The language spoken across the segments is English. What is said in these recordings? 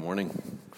morning.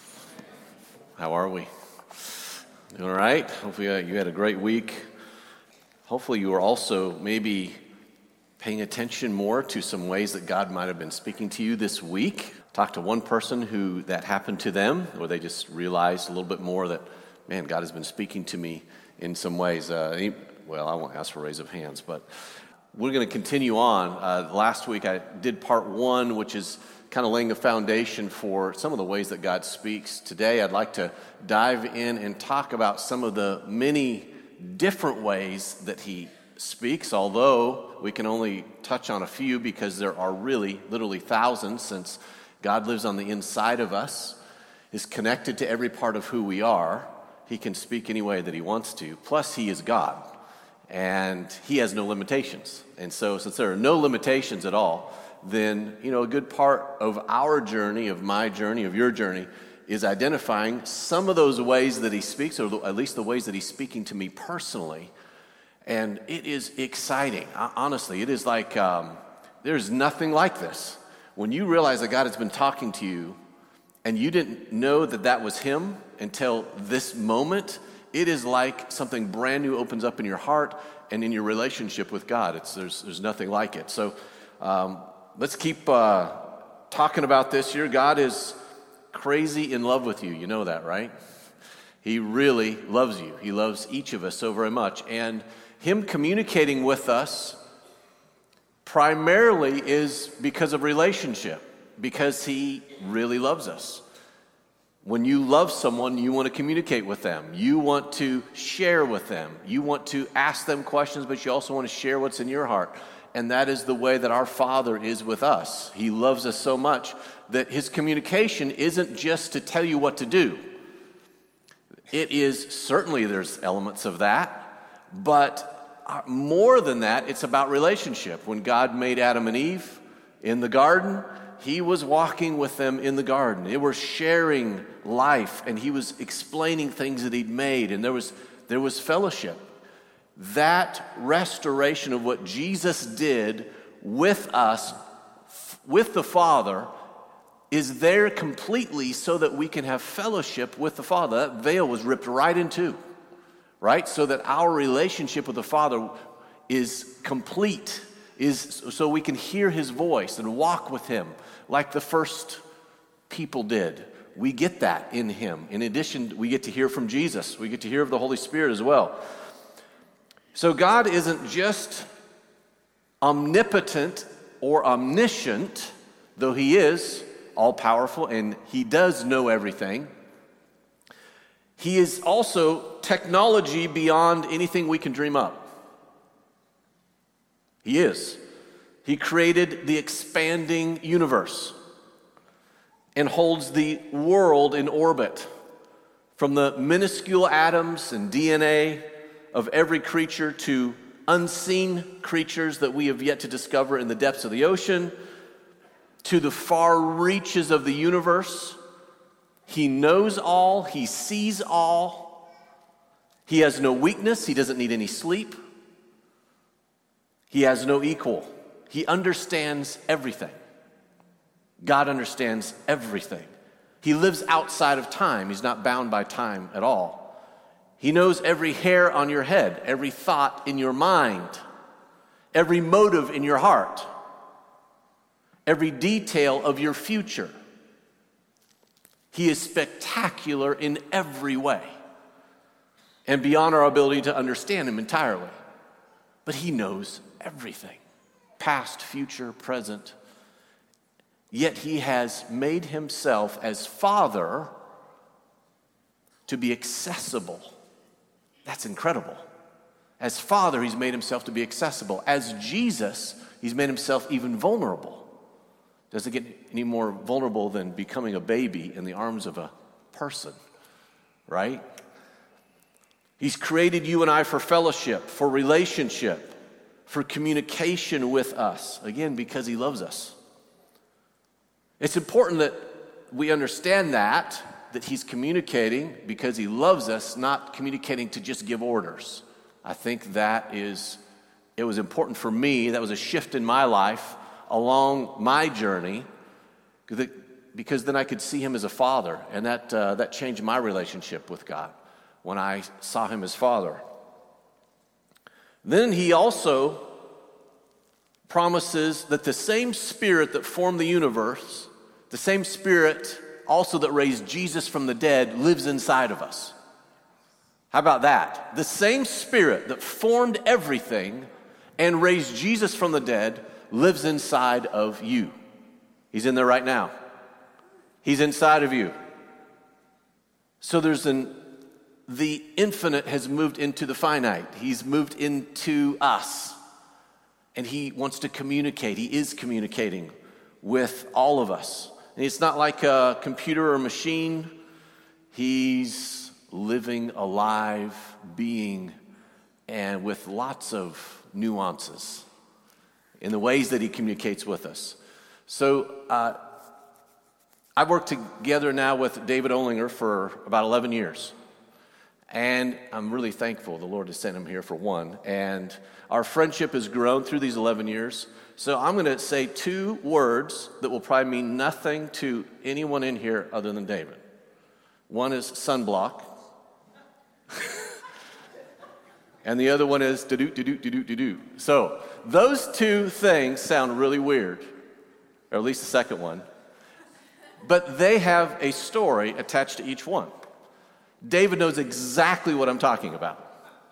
How are we? Doing all right? Hopefully you had a great week. Hopefully you were also maybe paying attention more to some ways that God might have been speaking to you this week. Talked to one person who that happened to them, or they just realized a little bit more that, man, God has been speaking to me in some ways. I won't ask for a raise of hands, but we're going to continue on. Last week I did part one, which is kind of laying the foundation for some of the ways that God speaks. Today I'd like to dive in and talk about some of the many different ways that He speaks, although we can only touch on a few because there are really, literally thousands, since God lives on the inside of us, is connected to every part of who we are. He can speak any way that He wants to. Plus, He is God, and He has no limitations. And so, since there are no limitations at all, then, a good part of our journey, of my journey, of your journey, is identifying some of those ways that He speaks, or at least the ways that He's speaking to me personally. And it is exciting. Honestly, it is like there's nothing like this. When you realize that God has been talking to you, and you didn't know that that was Him until this moment, it is like something brand new opens up in your heart and in your relationship with God. There's nothing like it. So let's keep talking about this here. God is crazy in love with you. You know that, right? He really loves you. He loves each of us so very much. And Him communicating with us primarily is because of relationship, because He really loves us. When you love someone, you want to communicate with them. You want to share with them. You want to ask them questions, but you also want to share what's in your heart. And that is the way that our Father is with us. He loves us so much that His communication isn't just to tell you what to do. It is, certainly there's elements of that, but more than that, it's about relationship. When God made Adam and Eve in the garden, He was walking with them in the garden. They were sharing life, and He was explaining things that He'd made, and there was fellowship. That restoration of what Jesus did with us, with the Father, is there completely so that we can have fellowship with the Father. That veil was ripped right in two, right? So that our relationship with the Father is complete, is so we can hear His voice and walk with Him like the first people did. We get that in Him. In addition, we get to hear from Jesus. We get to hear of the Holy Spirit as well. So God isn't just omnipotent or omniscient, though He is all-powerful and He does know everything. He is also technology beyond anything we can dream up. He is. He created the expanding universe and holds the world in orbit, from the minuscule atoms and DNA of every creature to unseen creatures that we have yet to discover in the depths of the ocean, to the far reaches of the universe. He knows all. He sees all. He has no weakness. He doesn't need any sleep. He has no equal. He understands everything. God understands everything. He lives outside of time. He's not bound by time at all. He knows every hair on your head, every thought in your mind, every motive in your heart, every detail of your future. He is spectacular in every way and beyond our ability to understand Him entirely. But He knows everything, past, future, present. Yet He has made Himself as Father to be accessible. That's incredible. As Father, He's made Himself to be accessible. As Jesus, He's made Himself even vulnerable. Doesn't get any more vulnerable than becoming a baby in the arms of a person, right? He's created you and I for fellowship, for relationship, for communication with us. Again, because He loves us. It's important that we understand that He's communicating because He loves us, not communicating to just give orders. I think it was important for me. That was a shift in my life along my journey, because then I could see him as a father, and that changed my relationship with God when I saw him as Father. Then he also promises that the same Spirit that formed the universe, the same Spirit also that raised Jesus from the dead, lives inside of us. How about that? The same Spirit that formed everything and raised Jesus from the dead lives inside of you. He's in there right now. He's inside of you. So the infinite has moved into the finite. He's moved into us. And he wants to communicate. He is communicating with all of us. And it's not like a computer or machine. He's living, alive, being, and with lots of nuances in the ways that he communicates with us. So I've worked together now with David Olinger for about 11 years. And I'm really thankful the Lord has sent him here for one. And our friendship has grown through these 11 years. So I'm going to say two words that will probably mean nothing to anyone in here other than David. One is sunblock. And the other one is do-do-do-do-do-do-do. So those two things sound really weird, or at least the second one. But they have a story attached to each one. David knows exactly what I'm talking about.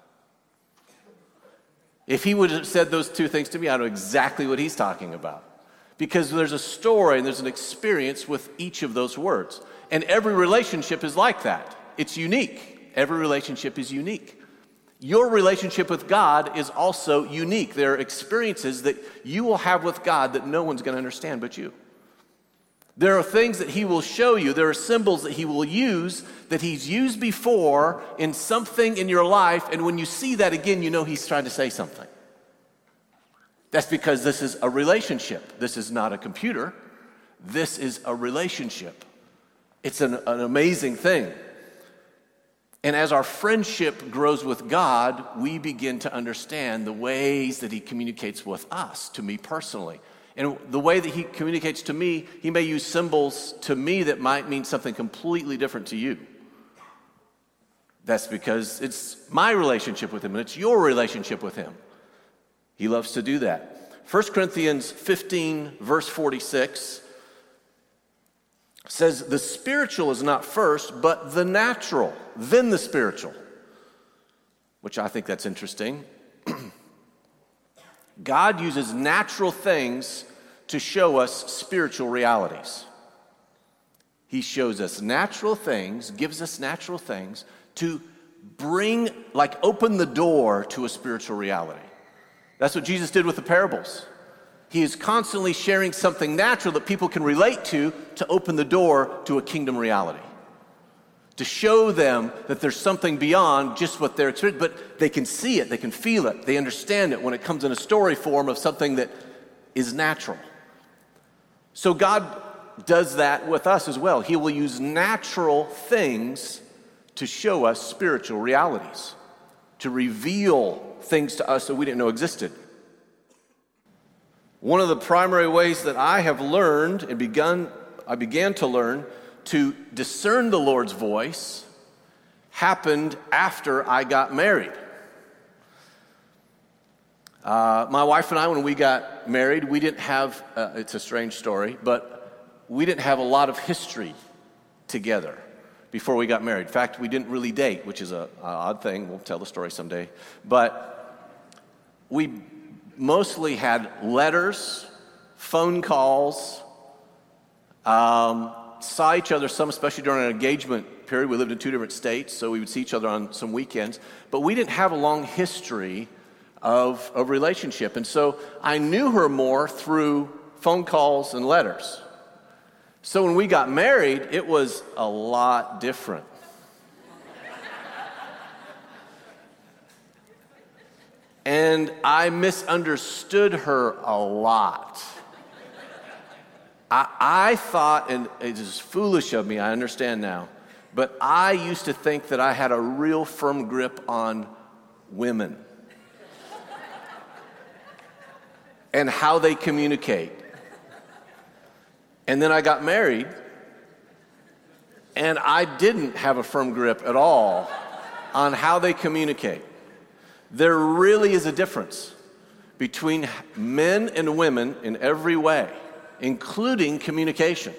If he would have said those two things to me, I know exactly what he's talking about. Because there's a story and there's an experience with each of those words. And every relationship is like that. It's unique. Every relationship is unique. Your relationship with God is also unique. There are experiences that you will have with God that no one's going to understand but you. There are things that he will show you. There are symbols that he will use that he's used before in something in your life. And when you see that again, you know he's trying to say something. That's because this is a relationship. This is not a computer. This is a relationship. It's an amazing thing. And as our friendship grows with God, we begin to understand the ways that he communicates with us, to me personally. And the way that he communicates to me, he may use symbols to me that might mean something completely different to you. That's because it's my relationship with him and it's your relationship with him. He loves to do that. 1 Corinthians 15, verse 46 says, the spiritual is not first, but the natural, then the spiritual. Which I think that's interesting. God uses natural things to show us spiritual realities. He shows us natural things, gives us natural things to open the door to a spiritual reality. That's what Jesus did with the parables. He is constantly sharing something natural that people can relate to open the door to a kingdom reality. To show them that there's something beyond just what they're experiencing, but they can see it, they can feel it, they understand it when it comes in a story form of something that is natural. So God does that with us as well. He will use natural things to show us spiritual realities, to reveal things to us that we didn't know existed. One of the primary ways that I have learned and I began to learn to discern the Lord's voice happened after I got married. My wife and I, when we got married, we didn't have, it's a strange story, but we didn't have a lot of history together before we got married. In fact, we didn't really date, which is an odd thing. We'll tell the story someday. But we mostly had letters, phone calls, saw each other some, especially during an engagement period. We lived in two different states, so we would see each other on some weekends. But we didn't have a long history of a relationship. And so I knew her more through phone calls and letters. So when we got married, it was a lot different. And I misunderstood her a lot. I thought, and it is foolish of me, I understand now, but I used to think that I had a real firm grip on women and how they communicate. And then I got married, And I didn't have a firm grip at all on how they communicate. There really is a difference between men and women in every way, including communication.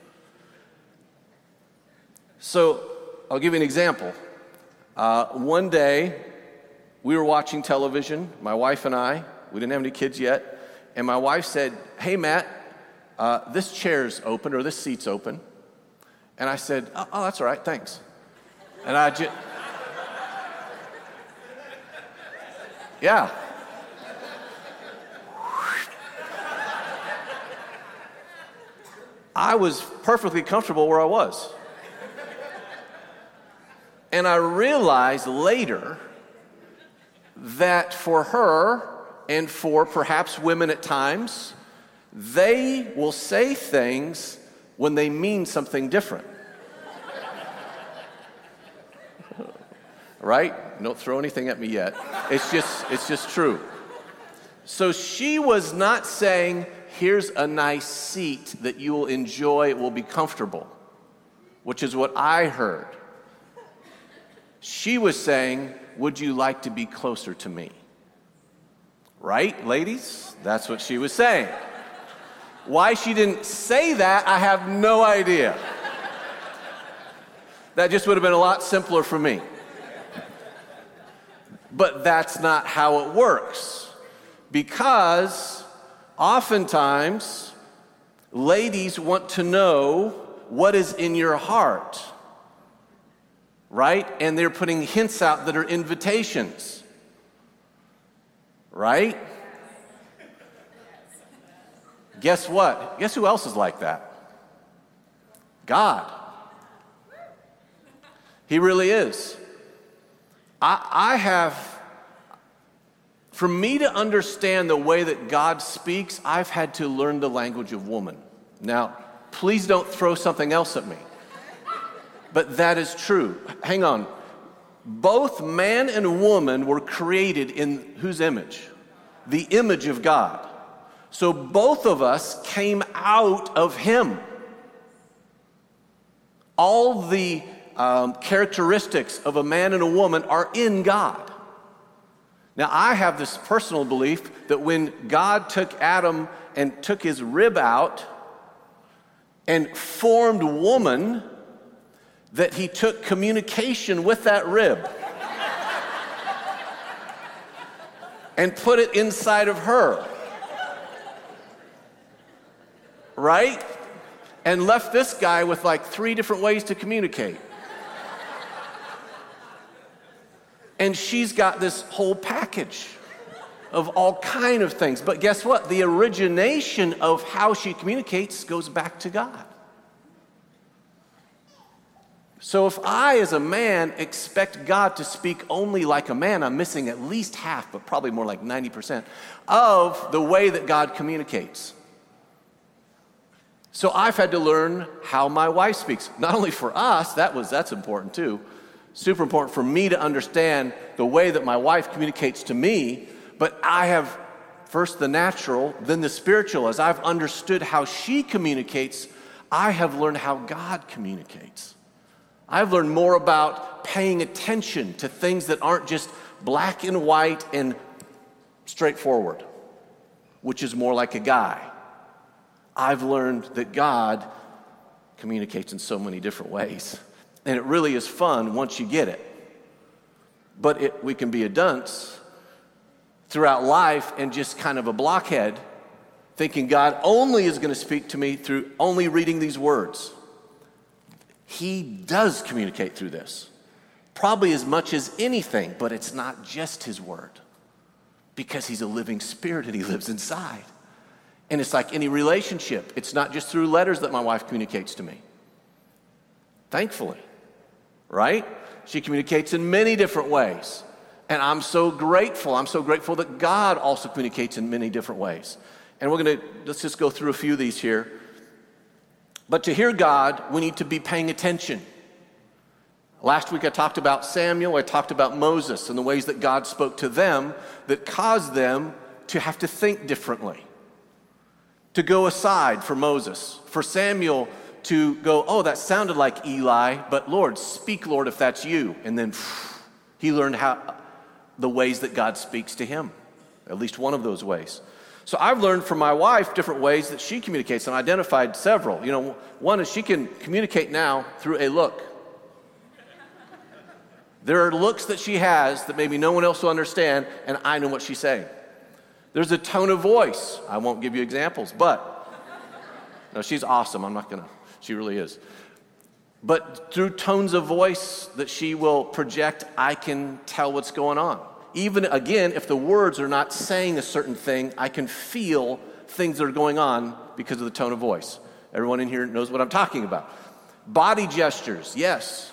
So I'll give you an example. One day, we were watching television, my wife and I. We didn't have any kids yet. And my wife said, "Hey, Matt, this chair's open, or this seat's open." And I said, "Oh, that's all right, thanks." And I just, yeah. I was perfectly comfortable where I was. And I realized later that for her, and for perhaps women at times, they will say things when they mean something different. Right? Don't throw anything at me yet. It's just true. So she was not saying, "Here's a nice seat that you will enjoy, it will be comfortable," which is what I heard. She was saying, "Would you like to be closer to me?" Right, ladies? That's what she was saying. Why she didn't say that, I have no idea. That just would have been a lot simpler for me. But that's not how it works. Because oftentimes, ladies want to know what is in your heart. Right? And they're putting hints out that are invitations. Right? Guess what? Guess who else is like that? God. He really is. I have, for me to understand the way that God speaks, I've had to learn the language of woman. Now, please don't throw something else at me. But that is true. Hang on. Both man and woman were created in whose image? The image of God. So both of us came out of Him. All the characteristics of a man and a woman are in God. Now, I have this personal belief that when God took Adam and took his rib out and formed woman, that He took communication with that rib and put it inside of her, right? And left this guy with like 3 different ways to communicate. And she's got this whole package of all kind of things. But guess what? The origination of how she communicates goes back to God. So if I, as a man, expect God to speak only like a man, I'm missing at least half, but probably more like 90% of the way that God communicates. So I've had to learn how my wife speaks. Not only for us, that's important too. Super important for me to understand the way that my wife communicates to me, but I have first the natural, then the spiritual. As I've understood how she communicates, I have learned how God communicates. I've learned more about paying attention to things that aren't just black and white and straightforward, which is more like a guy. I've learned that God communicates in so many different ways. And it really is fun once you get it. But we can be a dunce throughout life and just kind of a blockhead, thinking God only is going to speak to me through only reading these words. He does communicate through this, probably as much as anything, but it's not just His word, because He's a living spirit and He lives inside. And it's like any relationship. It's not just through letters that my wife communicates to me. Thankfully, right? She communicates in many different ways. And I'm so grateful. I'm so grateful that God also communicates in many different ways. And let's just go through a few of these here. But to hear God, we need to be paying attention. Last week I talked about Samuel, I talked about Moses and the ways that God spoke to them that caused them to have to think differently. To go aside for Moses, for Samuel to go, oh, that sounded like Eli, but Lord, speak, Lord, if that's you. And then he learned the ways that God speaks to him, at least one of those ways. So I've learned from my wife different ways that she communicates, and identified several. One is she can communicate now through a look. There are looks that she has that maybe no one else will understand, and I know what she's saying. There's a tone of voice. I won't give you examples, but no, she's awesome. She really is. But through tones of voice that she will project, I can tell what's going on. Even, again, if the words are not saying a certain thing, I can feel things that are going on because of the tone of voice. Everyone in here knows what I'm talking about. Body gestures, yes.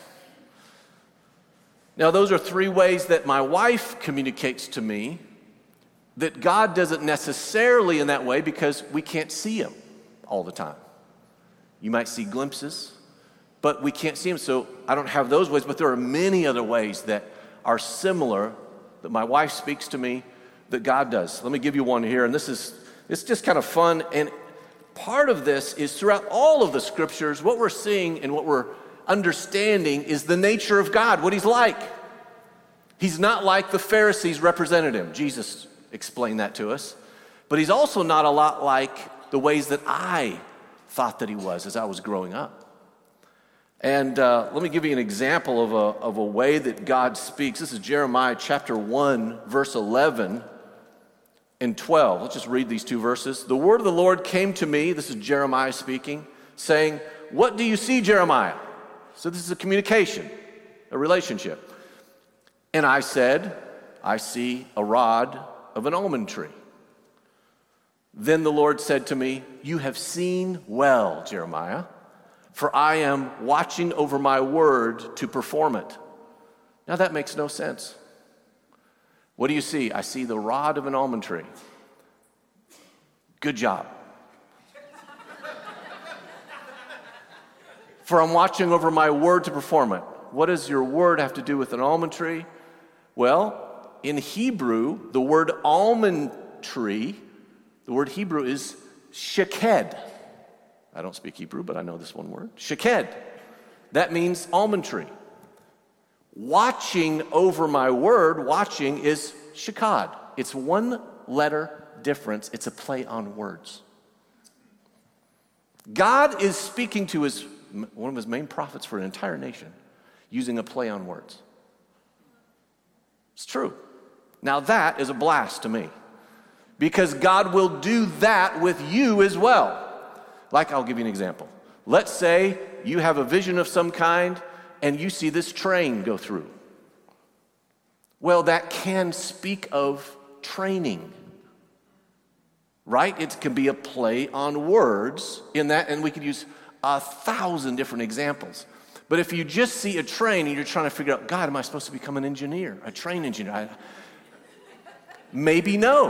Now, those are three ways that my wife communicates to me that God doesn't necessarily in that way because we can't see him all the time. You might see glimpses, but we can't see him, so I don't have those ways, but there are many other ways that are similar that my wife speaks to me that God does. Let me give you one here, and it's just kind of fun, and part of this is throughout all of the scriptures, what we're seeing and what we're understanding is the nature of God, what he's like. He's not like the Pharisees represented him. Jesus explained that to us. But he's also not a lot like the ways that I thought that he was as I was growing up. And let me give you an example of a way that God speaks. This is Jeremiah chapter 1, verse 11 and 12. Let's just read these two verses. The word of the Lord came to me, this is Jeremiah speaking, saying, "What do you see, Jeremiah?" So this is a communication, a relationship. And I said, "I see a rod of an almond tree." Then the Lord said to me, "You have seen well, Jeremiah, for I am watching over my word to perform it." Now that makes no sense. What do you see? I see the rod of an almond tree. Good job. For I'm watching over my word to perform it. What does your word have to do with an almond tree? Well, in Hebrew, the word almond tree, the word Hebrew is sheked. I don't speak Hebrew, but I know this one word. Sheked. That means almond tree. Watching over my word, watching is shekad. It's one letter difference. It's a play on words. God is speaking to one of his main prophets for an entire nation using a play on words. It's true. Now that is a blast to me because God will do that with you as well. Like, I'll give you an example. Let's say you have a vision of some kind and you see this train go through. Well, that can speak of training, right? It can be a play on words in that, and we could use 1,000 different examples. But if you just see a train and you're trying to figure out, God, am I supposed to become an engineer, a train engineer? Maybe no.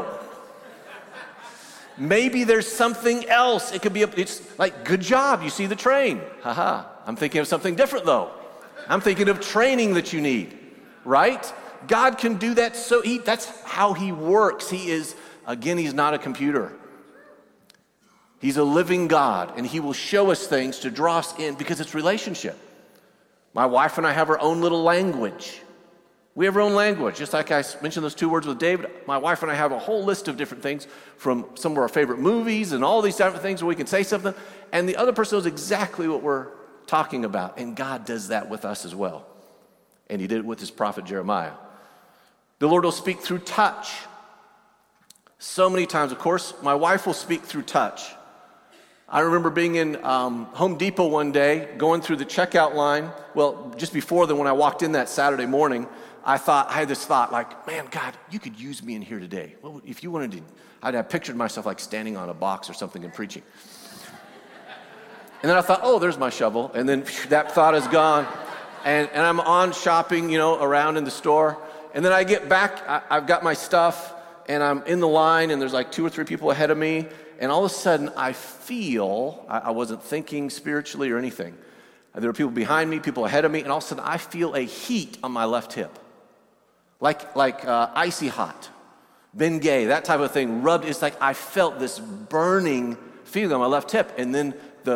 Maybe there's something else. It could be, it's like, good job, you see the train. Haha. I'm thinking of something different though. I'm thinking of training that you need, right? God can do that, that's how he works. He's not a computer. He's a living God, and he will show us things to draw us in because it's relationship. My wife and I have our own little language. We have our own language. Just like I mentioned those two words with David, my wife and I have a whole list of different things from some of our favorite movies and all these different things where we can say something, and the other person knows exactly what we're talking about, and God does that with us as well. And he did it with his prophet Jeremiah. The Lord will speak through touch. So many times, of course, my wife will speak through touch. I remember being in Home Depot one day, going through the checkout line. Well, just before then, when I walked in that Saturday morning, I had this thought, like, man, God, you could use me in here today. Well, if you wanted to, I'd have pictured myself like standing on a box or something and preaching. And then I thought, oh, there's my shovel. And then that thought is gone. And I'm on shopping, around in the store. And then I get back, I've got my stuff, and I'm in the line, and there's like 2 or 3 people ahead of me. And all of a sudden, I feel, I wasn't thinking spiritually or anything. There were people behind me, people ahead of me, and all of a sudden, I feel a heat on my left hip. Like icy hot. Bengay, that type of thing rubbed. It's like I felt this burning feeling on my left hip. And then the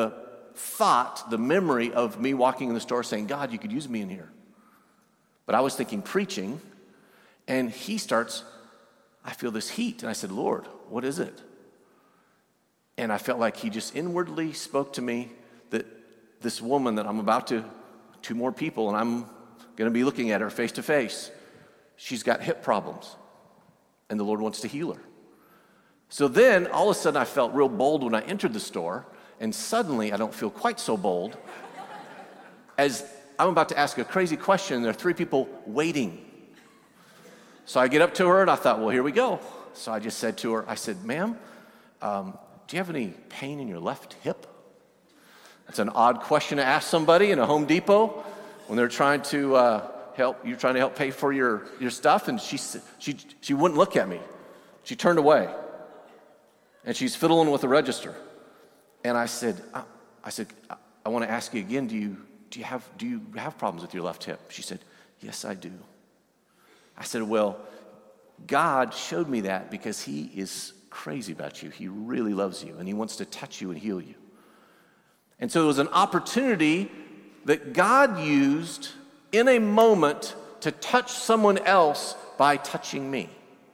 thought, the memory of me walking in the store saying, God, you could use me in here. But I was thinking preaching, and he starts, I feel this heat. And I said, Lord, what is it? And I felt like he just inwardly spoke to me that this woman that I'm about to, 2 more people, and I'm going to be looking at her face to face, she's got hip problems, and the Lord wants to heal her. So then, all of a sudden, I felt real bold when I entered the store, and suddenly, I don't feel quite so bold as I'm about to ask a crazy question, and there are 3 people waiting. So I get up to her, and I thought, well, here we go. So I just said to her, I said, ma'am, do you have any pain in your left hip? That's an odd question to ask somebody in a Home Depot when they're trying to help pay for your stuff. And she wouldn't look at me. She turned away, and she's fiddling with the register. And I said, I want to ask you again. Do you have problems with your left hip? She said, yes, I do. I said, well, God showed me that because he is crazy about you. He really loves you, and he wants to touch you and heal you. And so it was an opportunity that God used in a moment to touch someone else by touching me.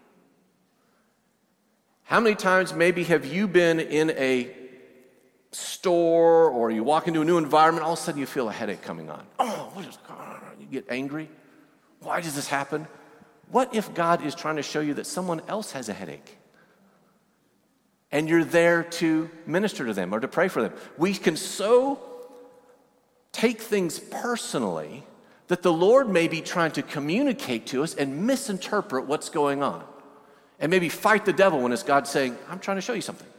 How many times maybe have you been in a store or you walk into a new environment, all of a sudden you feel a headache coming on. Oh, what is going on? You get angry. Why does this happen? What if God is trying to show you that someone else has a headache? And you're there to minister to them or to pray for them. We can so take things personally that the Lord may be trying to communicate to us and misinterpret what's going on. And maybe fight the devil when it's God saying, I'm trying to show you something.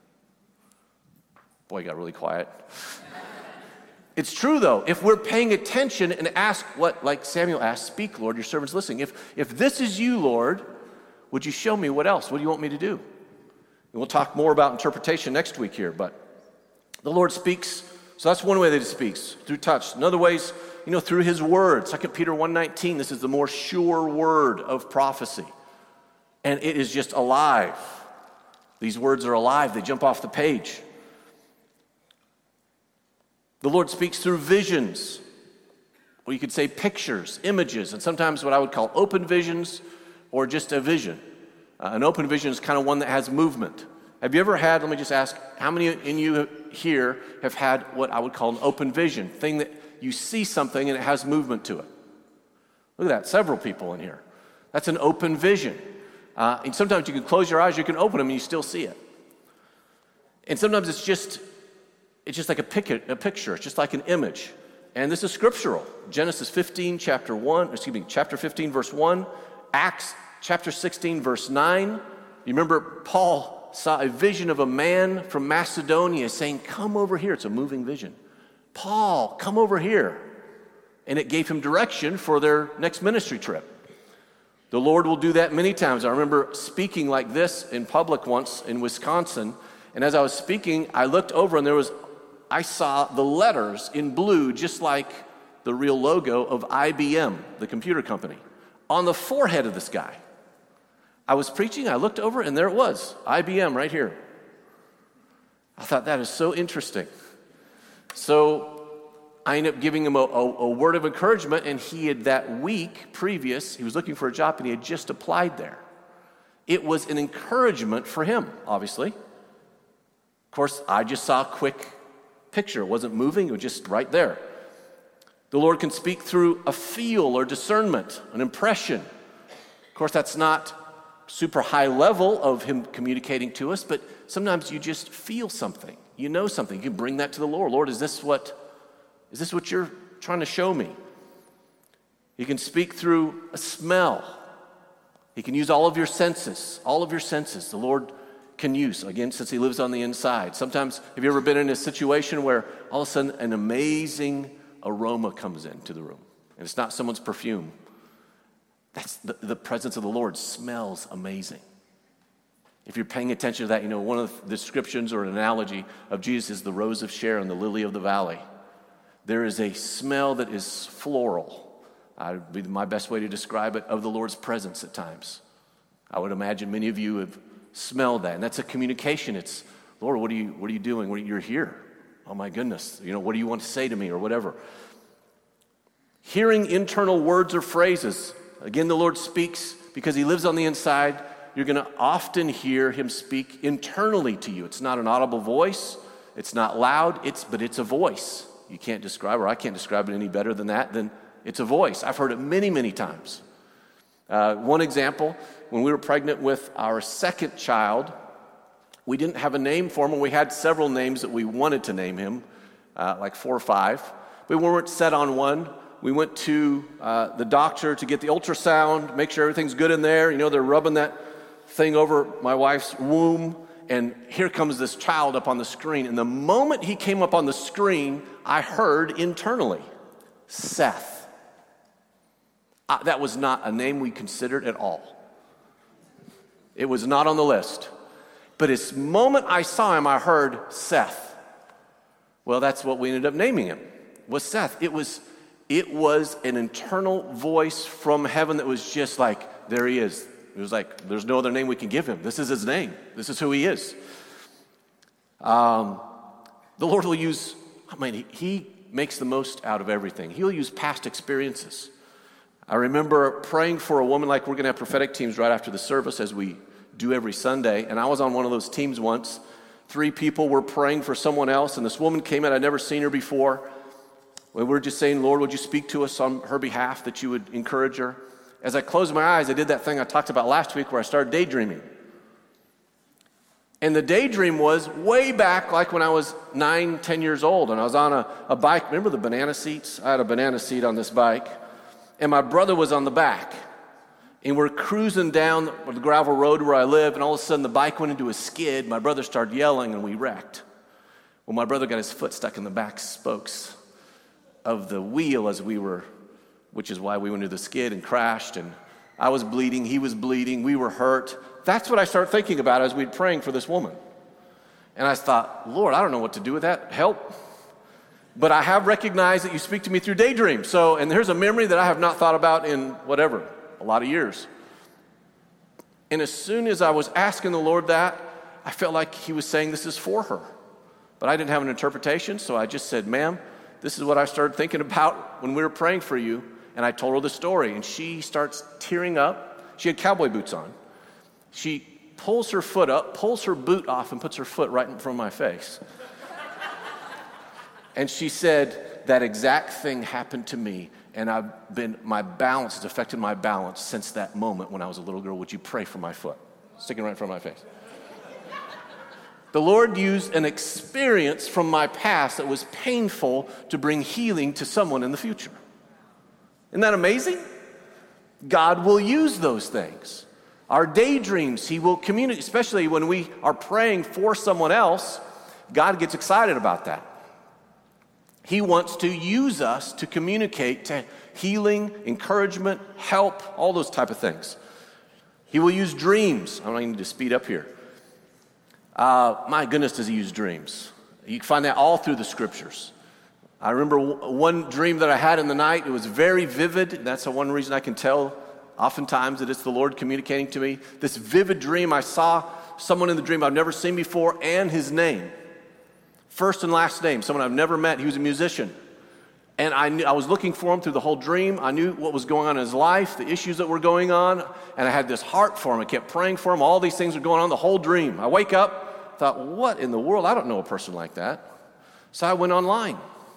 Boy, you got really quiet. It's true, though. If we're paying attention and ask what, like Samuel asked, speak, Lord, your servant's listening. If this is you, Lord, would you show me what else? What do you want me to do? And we'll talk more about interpretation next week here, but the Lord speaks. So that's one way that he speaks, through touch. In other ways, through his word. 2 Peter 1:19, this is the more sure word of prophecy. And it is just alive. These words are alive. They jump off the page. The Lord speaks through visions, or you could say pictures, images, and sometimes what I would call open visions or just a vision. An open vision is kind of one that has movement. Have you ever had, let me just ask, how many in you here have had what I would call an open vision, thing that you see something and it has movement to it? Look at that, several people in here. That's an open vision. And sometimes you can close your eyes, you can open them, and you still see it. And sometimes it's just like a picture. It's just like an image. And this is scriptural. Genesis 15, chapter 15, verse 1. Acts chapter 16, verse 9. You remember Paul saw a vision of a man from Macedonia saying, come over here. It's a moving vision. Paul, come over here. And it gave him direction for their next ministry trip. The Lord will do that many times. I remember speaking like this in public once in Wisconsin. And as I was speaking, I looked over and I saw the letters in blue, just like the real logo of IBM, the computer company, on the forehead of this guy. I was preaching, I looked over, and there it was, IBM right here. I thought, that is so interesting. So I ended up giving him a word of encouragement, and he had that week previous, he was looking for a job, and he had just applied there. It was an encouragement for him, obviously. Of course, I just saw a quick picture. It wasn't moving, it was just right there. The Lord can speak through a feel or discernment, an impression. Of course, that's not super high level of him communicating to us, but sometimes you just feel something. You know something. You can bring that to the Lord. Lord, is this what you're trying to show me? He can speak through a smell. He can use all of your senses. All of your senses the Lord can use, again, since he lives on the inside. Sometimes, have you ever been in a situation where all of a sudden an amazing aroma comes into the room? And it's not someone's perfume. That's the presence of the Lord smells amazing. If you're paying attention to that, one of the descriptions or an analogy of Jesus is the rose of Sharon, the lily of the valley. There is a smell that is floral. Would be my best way to describe it, of the Lord's presence at times. I would imagine many of you have smelled that, and that's a communication. It's, Lord, what are you doing? You're here. Oh my goodness, what do you want to say to me or whatever? Hearing internal words or phrases. Again, the Lord speaks because he lives on the inside. You're going to often hear him speak internally to you. It's not an audible voice. It's not loud, but it's a voice. You can't describe, or I can't describe it any better than that, then it's a voice. I've heard it many, many times. One example, when we were pregnant with our second child, we didn't have a name for him, and we had several names that we wanted to name him, like 4 or 5. We weren't set on one. We went to the doctor to get the ultrasound, make sure everything's good in there. They're rubbing that thing over my wife's womb, and here comes this child up on the screen. And the moment he came up on the screen, I heard internally, Seth. That was not a name we considered at all. It was not on the list. But the moment I saw him, I heard Seth. Well, that's what we ended up naming him, was Seth. It was an internal voice from heaven that was just like, there he is. It was like, there's no other name we can give him. This is his name. This is who he is. The Lord will use, he makes the most out of everything. He'll use past experiences. I remember praying for a woman, like we're going to have prophetic teams right after the service as we do every Sunday. And I was on one of those teams once. 3 people were praying for someone else, and this woman came in. I'd never seen her before. We were just saying, Lord, would you speak to us on her behalf, that you would encourage her? As I closed my eyes, I did that thing I talked about last week where I started daydreaming. And the daydream was way back, like when I was 9, 10 years old, and I was on a bike. Remember the banana seats? I had a banana seat on this bike, and my brother was on the back. And we're cruising down the gravel road where I live, and all of a sudden the bike went into a skid. My brother started yelling, and we wrecked. Well, my brother got his foot stuck in the back spokes of the wheel which is why we went into the skid and crashed, and I was bleeding, he was bleeding, we were hurt. That's what I started thinking about as we were praying for this woman. And I thought, Lord, I don't know what to do with that. Help. But I have recognized that you speak to me through daydreams. And there's a memory that I have not thought about in a lot of years. And as soon as I was asking the Lord that, I felt like he was saying this is for her. But I didn't have an interpretation, so I just said, ma'am, this is what I started thinking about when we were praying for you. And I told her the story, and she starts tearing up. She had cowboy boots on. She pulls her foot up, pulls her boot off, and puts her foot right in front of my face. And she said, that exact thing happened to me, and my balance has affected my balance since that moment when I was a little girl. Would you pray for my foot? Sticking right in front of my face. The Lord used an experience from my past that was painful to bring healing to someone in the future. Isn't that amazing? God will use those things. Our daydreams, he will communicate, especially when we are praying for someone else. God gets excited about that. He wants to use us to communicate to healing, encouragement, help, all those type of things. He will use dreams. I need to speed up here. My goodness, does he use dreams? You can find that all through the scriptures. I remember one dream that I had in the night. It was very vivid. That's the one reason I can tell oftentimes that it's the Lord communicating to me. This vivid dream, I saw someone in the dream I've never seen before and his name. First and last name, someone I've never met. He was a musician. And I was looking for him through the whole dream. I knew what was going on in his life, the issues that were going on, and I had this heart for him. I kept praying for him. All these things were going on the whole dream. I wake up, thought, what in the world? I don't know a person like that. So I went online.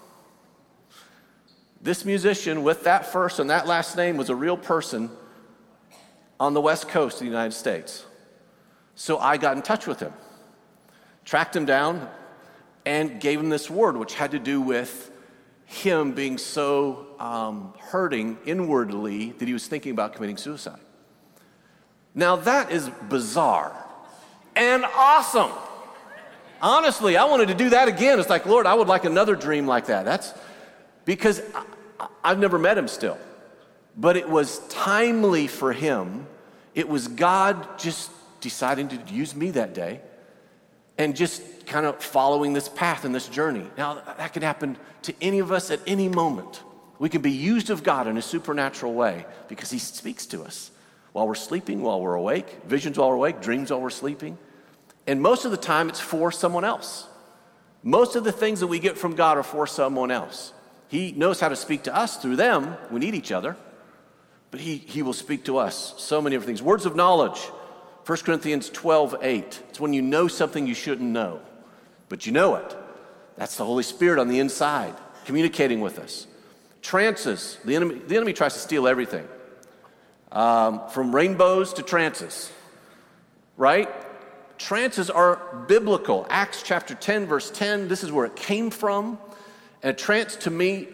This musician with that first and that last name was a real person on the West Coast of the United States. So I got in touch with him, tracked him down, and gave him this word, which had to do with him being so hurting inwardly that he was thinking about committing suicide. Now that is bizarre and awesome. Honestly, I wanted to do that again. It's like, Lord, I would like another dream like that. That's because I've never met him still. But it was timely for him. It was God just deciding to use me that day and just kind of following this path and this journey. Now, that could happen to any of us at any moment. We can be used of God in a supernatural way because he speaks to us while we're sleeping, while we're awake, visions while we're awake, dreams while we're sleeping. And most of the time, it's for someone else. Most of the things that we get from God are for someone else. He knows how to speak to us through them. We need each other. But he will speak to us so many different things. Words of knowledge, 1 Corinthians 12:8. It's when you know something you shouldn't know, but you know it. That's the Holy Spirit on the inside, communicating with us. Trances, the enemy tries to steal everything. From rainbows to trances, right? Trances are biblical. Acts chapter 10, verse 10, this is where it came from. And a trance to me,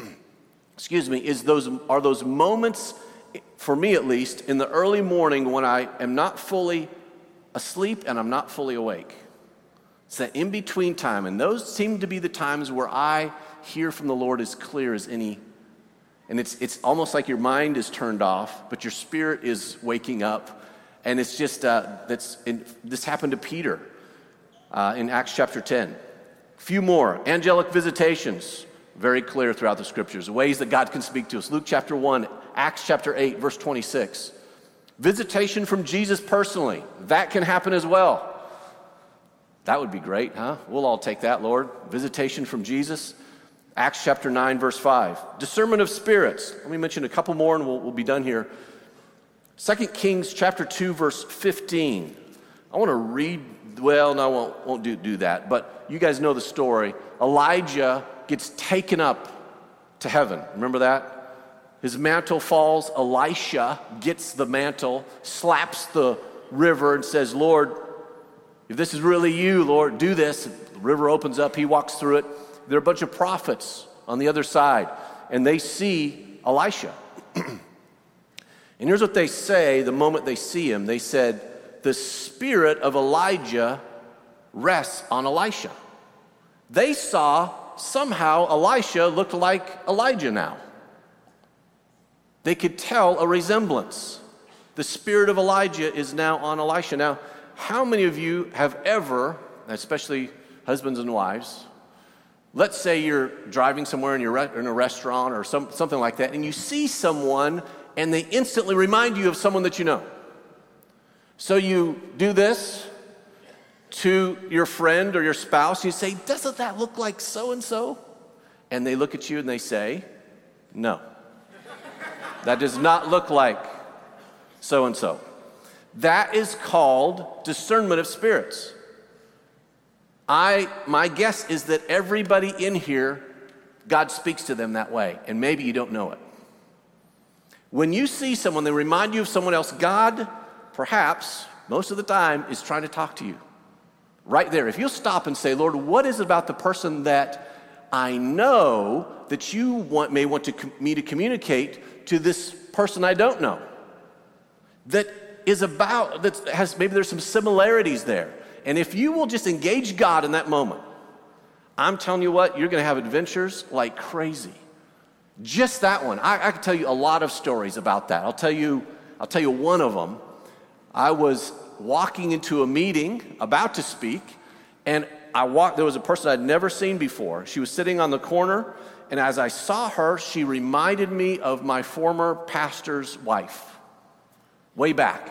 are those moments, for me at least, in the early morning when I am not fully asleep and I'm not fully awake. It's that in-between time, and those seem to be the times where I hear from the Lord as clear as any. And it's almost like your mind is turned off, but your spirit is waking up. And it's just, this happened to Peter in Acts chapter 10. A few more. Angelic visitations, very clear throughout the scriptures. Ways that God can speak to us. Luke chapter 1, Acts chapter 8, verse 26. Visitation from Jesus personally. That can happen as well. That would be great, huh? We'll all take that, Lord. Visitation from Jesus. Acts chapter 9, verse 5. Discernment of spirits. Let me mention a couple more and we'll be done here. 2 Kings chapter 2, verse 15. I want to read, well, no, I won't do that. But you guys know the story. Elijah gets taken up to heaven. Remember that? His mantle falls. Elisha gets the mantle, slaps the river and says, Lord, if this is really you, Lord, do this. The river opens up. He walks through it. There are a bunch of prophets on the other side, and they see Elisha. And here's what they say the moment they see him. They said, the spirit of Elijah rests on Elisha. They saw somehow Elisha looked like Elijah now. They could tell a resemblance. The spirit of Elijah is now on Elisha. Now, how many of you have ever, especially husbands and wives, let's say you're driving somewhere and you're in a restaurant or something like that, and you see someone and they instantly remind you of someone that you know. So you do this to your friend or your spouse. You say, doesn't that look like so-and-so? And they look at you and they say, no. That does not look like so-and-so. That is called discernment of spirits. My guess is that everybody in here, God speaks to them that way, and maybe you don't know it. When you see someone, they remind you of someone else, God, perhaps, most of the time, is trying to talk to you. Right there. If you'll stop and say, Lord, what is it about the person that I know that you may want me to communicate to this person I don't know? Maybe there's some similarities there. And if you will just engage God in that moment, I'm telling you what, you're going to have adventures like crazy. Just that one. I can tell you a lot of stories about that. I'll tell you one of them. I was walking into a meeting, about to speak, and there was a person I'd never seen before. She was sitting on the corner, and as I saw her, she reminded me of my former pastor's wife, way back.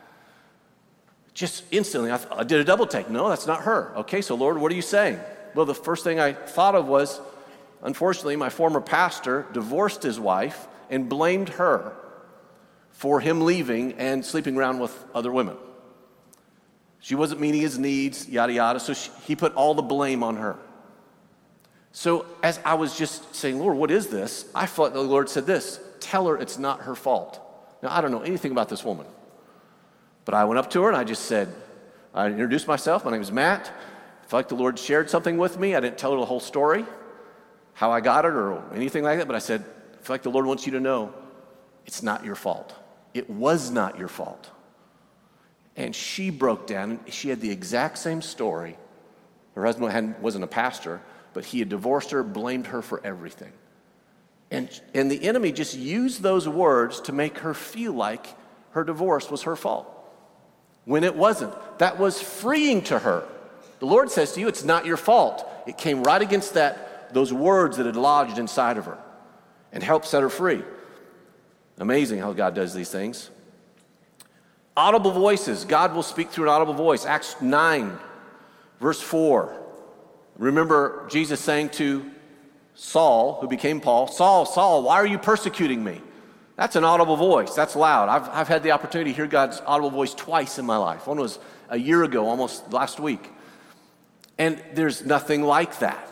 Just instantly, I did a double take. No, that's not her. Okay, so Lord, what are you saying? Well, the first thing I thought of was, unfortunately, my former pastor divorced his wife and blamed her for him leaving and sleeping around with other women. She wasn't meeting his needs, yada, yada, so he put all the blame on her. So as I was just saying, Lord, what is this? I felt the Lord said this, tell her it's not her fault. Now, I don't know anything about this woman, but I went up to her and I introduced myself. My name is Matt. I felt like the Lord shared something with me. I didn't tell her the whole story, how I got it or anything like that, but I said, I feel like the Lord wants you to know it's not your fault. It was not your fault. And she broke down, and she had the exact same story. Her husband wasn't a pastor, but he had divorced her, blamed her for everything. And the enemy just used those words to make her feel like her divorce was her fault, when it wasn't. That was freeing to her. The Lord says to you, it's not your fault. It came right against those words that had lodged inside of her and helped set her free. Amazing how God does these things. Audible voices. God will speak through an audible voice. Acts 9, verse 4. Remember Jesus saying to Saul, who became Paul, Saul, Saul, why are you persecuting me? That's an audible voice. That's loud. I've had the opportunity to hear God's audible voice twice in my life. One was a year ago, almost last week. And there's nothing like that.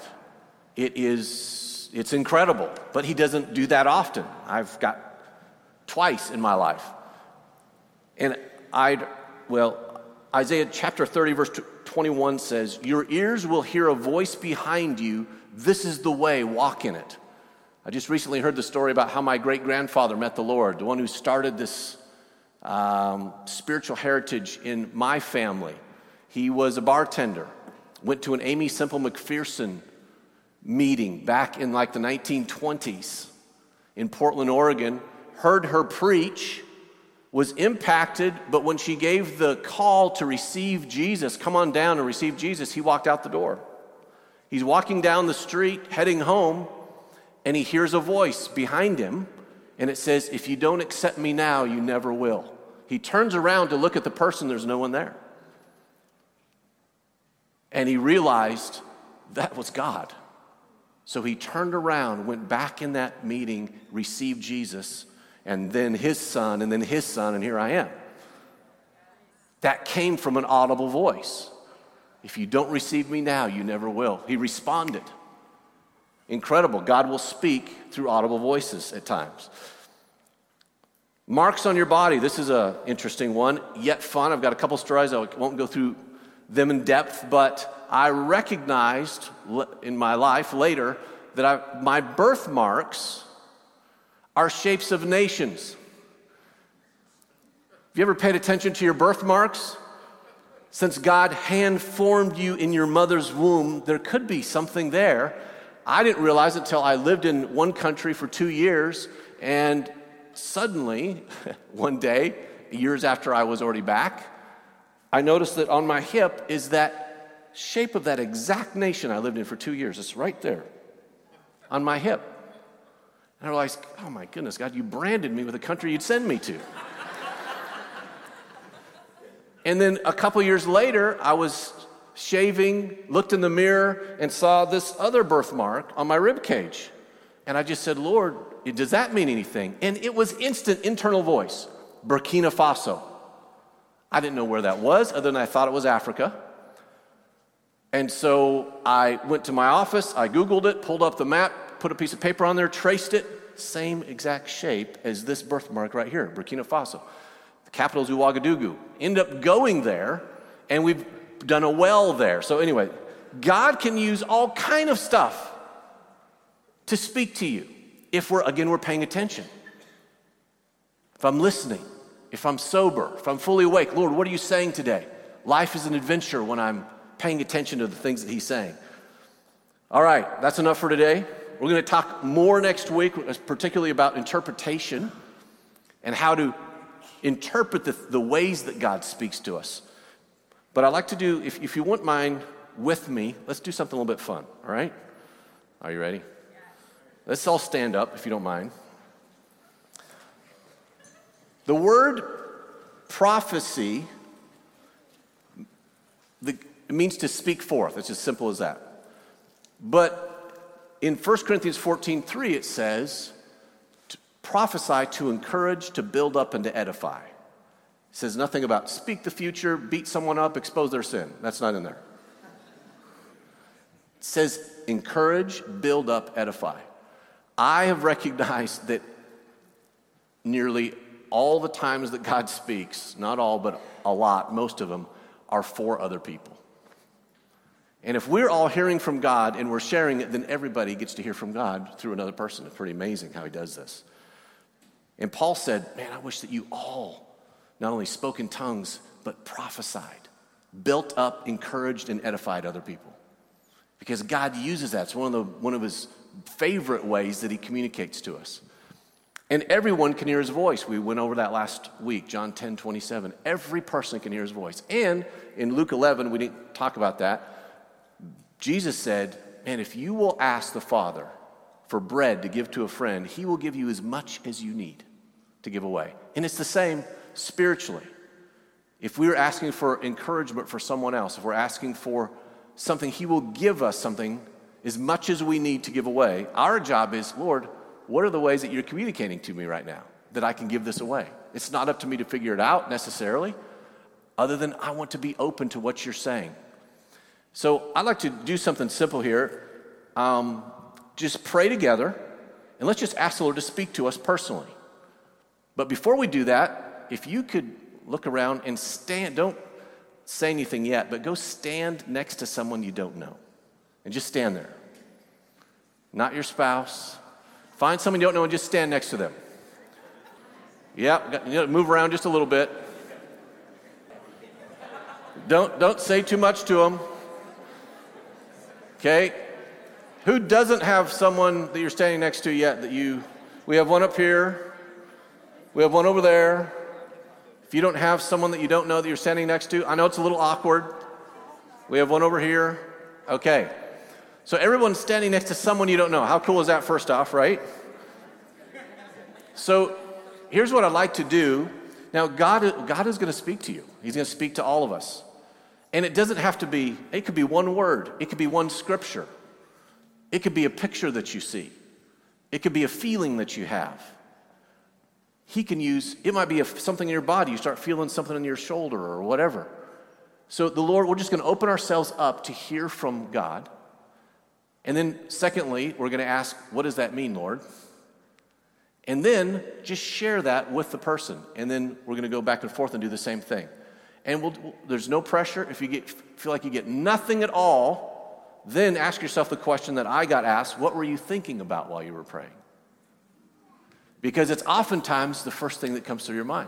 It's incredible, but he doesn't do that often. I've got twice in my life. And Isaiah chapter 30, verse 21 says, your ears will hear a voice behind you. This is the way, walk in it. I just recently heard the story about how my great-grandfather met the Lord, the one who started this spiritual heritage in my family. He was a bartender, went to an Aimee Semple McPherson meeting back in like the 1920s in Portland, Oregon, heard her preach, was impacted, but when she gave the call to receive Jesus, come on down and receive Jesus, he walked out the door. He's walking down the street, heading home, and he hears a voice behind him, and it says, if you don't accept me now, you never will. He turns around to look at the person, there's no one there. And he realized that was God. So he turned around, went back in that meeting, received Jesus, and then his son, and here I am. That came from an audible voice. If you don't receive me now, you never will. He responded. Incredible. God will speak through audible voices at times. Marks on your body. This is an interesting one, yet fun. I've got a couple stories. I won't go through them in depth, but I recognized in my life later that my birthmarks are shapes of nations. Have you ever paid attention to your birthmarks? Since God hand-formed you in your mother's womb, there could be something there. I didn't realize it until I lived in one country for 2 years, and suddenly, one day, years after I was already back, I noticed that on my hip is that shape of that exact nation I lived in for 2 years. It's right there on my hip. And I realized, oh my goodness, God, you branded me with a country you'd send me to. And then a couple years later, I was shaving, looked in the mirror, and saw this other birthmark on my rib cage. And I just said, Lord, does that mean anything? And it was instant internal voice, Burkina Faso. I didn't know where that was, other than I thought it was Africa. And so I went to my office, I Googled it, pulled up the map, put a piece of paper on there, traced it, same exact shape as this birthmark right here, Burkina Faso. The capital is Ouagadougou. Ended up going there, and we've done a well there. So anyway, God can use all kind of stuff to speak to you if we're paying attention. If I'm listening, if I'm sober, if I'm fully awake, Lord, what are you saying today? Life is an adventure when I'm paying attention to the things that he's saying. All right, that's enough for today. We're going to talk more next week, particularly about interpretation and how to interpret the ways that God speaks to us. But I'd like to do, if you wouldn't mind with me, let's do something a little bit fun, all right? Are you ready? Yes. Let's all stand up, if you don't mind. The word prophecy, it means to speak forth. It's as simple as that. But in 1 Corinthians 14:3, it says, to prophesy, to encourage, to build up, and to edify. It says nothing about speak the future, beat someone up, expose their sin. That's not in there. It says encourage, build up, edify. I have recognized that nearly all the times that God speaks, not all, but a lot, most of them, are for other people. And if we're all hearing from God and we're sharing it, then everybody gets to hear from God through another person. It's pretty amazing how he does this. And Paul said, man, I wish that you all not only spoke in tongues, but prophesied, built up, encouraged, and edified other people. Because God uses that. It's one of his favorite ways that he communicates to us. And everyone can hear his voice. We went over that last week, John 10:27. Every person can hear his voice. And in Luke 11, we didn't talk about that. Jesus said, man, if you will ask the Father for bread to give to a friend, he will give you as much as you need to give away. And it's the same spiritually. If we're asking for encouragement for someone else, if we're asking for something. He will give us something as much as we need to give away. Our job is, Lord, what are the ways that you're communicating to me right now that I can give this away? It's not up to me to figure it out necessarily, other than I want to be open to what you're saying. So I'd like to do something simple here. Just pray together, and let's just ask the Lord to speak to us personally. But before we do that, if you could look around and stand, don't say anything yet, but go stand next to someone you don't know. And just stand there. Not your spouse. Find someone you don't know and just stand next to them. Yeah, move around just a little bit. Don't say too much to them. Okay? Who doesn't have someone that you're standing next to yet we have one up here. We have one over there. If you don't have someone that you don't know that you're standing next to, I know it's a little awkward. We have one over here. Okay. So everyone's standing next to someone you don't know. How cool is that, first off, right? So here's what I'd like to do. Now, God is going to speak to you. He's going to speak to all of us. And it doesn't have to be, it could be one word. It could be one scripture. It could be a picture that you see. It could be a feeling that you have. He can use, it might be something in your body. You start feeling something in your shoulder or whatever. So the Lord, we're just going to open ourselves up to hear from God. And then secondly, we're going to ask, what does that mean, Lord? And then just share that with the person. And then we're going to go back and forth and do the same thing. And there's no pressure. If you feel like you get nothing at all, then ask yourself the question that I got asked, what were you thinking about while you were praying? Because it's oftentimes the first thing that comes through your mind.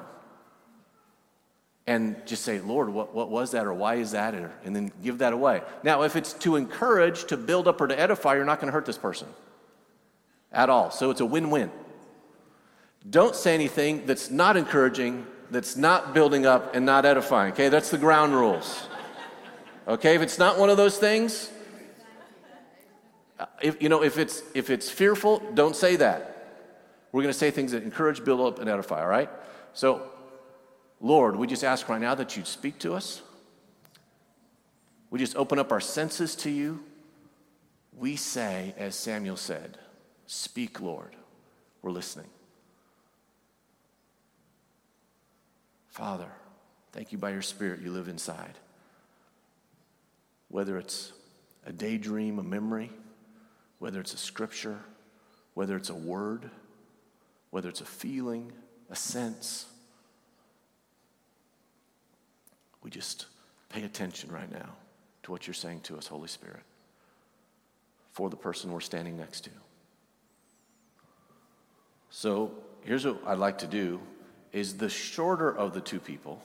And just say, Lord, what was that, or why is that? And then give that away. Now, if it's to encourage, to build up, or to edify, you're not going to hurt this person at all. So it's a win-win. Don't say anything that's not encouraging, that's not building up, and not edifying. Okay, that's the ground rules. Okay, if it's not one of those things, if it's fearful, don't say that. We're going to say things that encourage, build up, and edify, all right? So, Lord, we just ask right now that you'd speak to us. We just open up our senses to you. We say, as Samuel said, speak, Lord. We're listening. Father, thank you by your Spirit you live inside. Whether it's a daydream, a memory, whether it's a scripture, whether it's a word, whether it's a feeling, a sense, we just pay attention right now to what you're saying to us, Holy Spirit, for the person we're standing next to. So here's what I'd like to do, is the shorter of the two people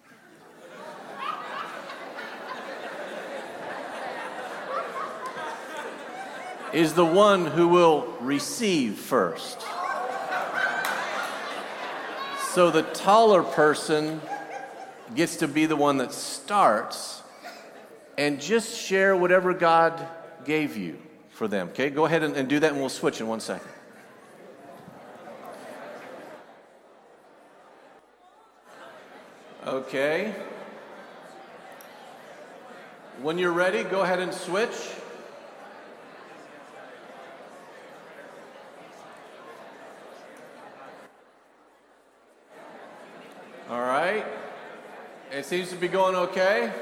is the one who will receive first. So the taller person gets to be the one that starts and just share whatever God gave you for them. Okay, go ahead and do that, and we'll switch in 1 second. Okay. When you're ready, go ahead and switch. All right. It seems to be going okay.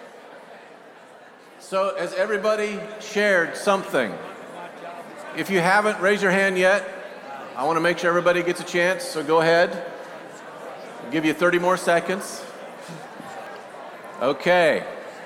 So has everybody shared something? If you haven't, raise your hand yet. I want to make sure everybody gets a chance, so go ahead. I'll give you 30 more seconds. Okay.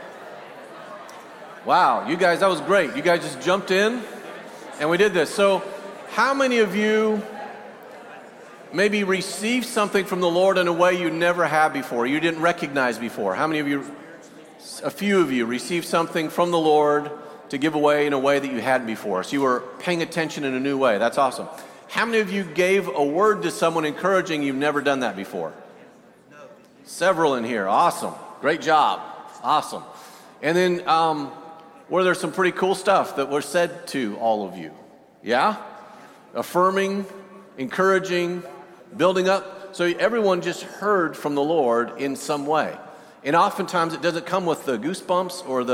Wow, you guys, that was great. You guys just jumped in, and we did this. So how many of you maybe received something from the Lord in a way you never have before, you didn't recognize before? How many of you, a few of you, received something from the Lord to give away in a way that you hadn't before? So you were paying attention in a new way. That's awesome. How many of you gave a word to someone encouraging you've never done that before? Several in here. Awesome. Great job. Awesome. And then were there some pretty cool stuff that was said to all of you? Yeah? Affirming, encouraging, building up. So everyone just heard from the Lord in some way. And oftentimes it doesn't come with the goosebumps or the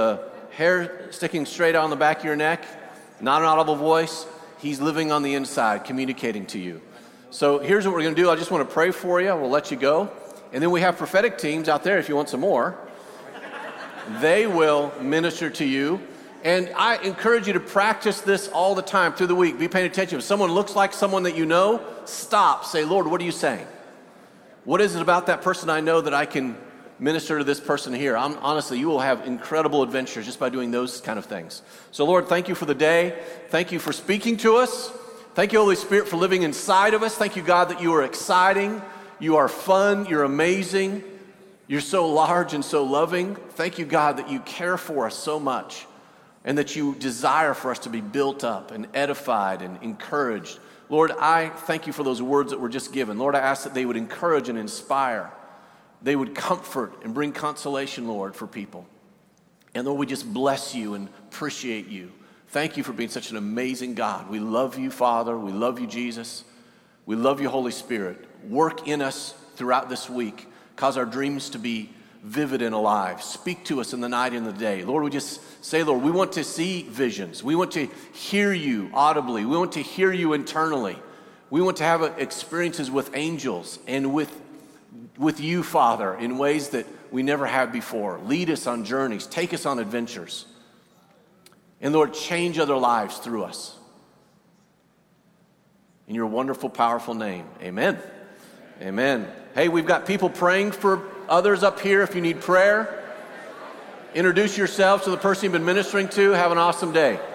hair sticking straight out on the back of your neck, not an audible voice. He's living on the inside, communicating to you. So here's what we're going to do. I just want to pray for you. We'll let you go. And then we have prophetic teams out there if you want some more. They will minister to you. And I encourage you to practice this all the time through the week. Be paying attention. If someone looks like someone that you know, stop. Say, Lord, what are you saying? What is it about that person I know that I can minister to this person here? Honestly, you will have incredible adventures just by doing those kind of things. So, Lord, thank you for the day. Thank you for speaking to us. Thank you, Holy Spirit, for living inside of us. Thank you, God, that you are exciting. You are fun. You're amazing. You're so large and so loving. Thank you, God, that you care for us so much and that you desire for us to be built up and edified and encouraged. Lord, I thank you for those words that were just given. Lord, I ask that they would encourage and inspire. They would comfort and bring consolation, Lord, for people. And Lord, we just bless you and appreciate you. Thank you for being such an amazing God. We love you, Father. We love you, Jesus. We love you, Holy Spirit. Work in us throughout this week. Cause our dreams to be vivid and alive. Speak to us in the night and the day. Lord, we just say, Lord, we want to see visions. We want to hear you audibly. We want to hear you internally. We want to have experiences with angels and with you, Father, in ways that we never have before. Lead us on journeys. Take us on adventures. And Lord, change other lives through us. In your wonderful, powerful name, amen. Amen. Hey, we've got people praying for others up here if you need prayer. Introduce yourself to the person you've been ministering to. Have an awesome day.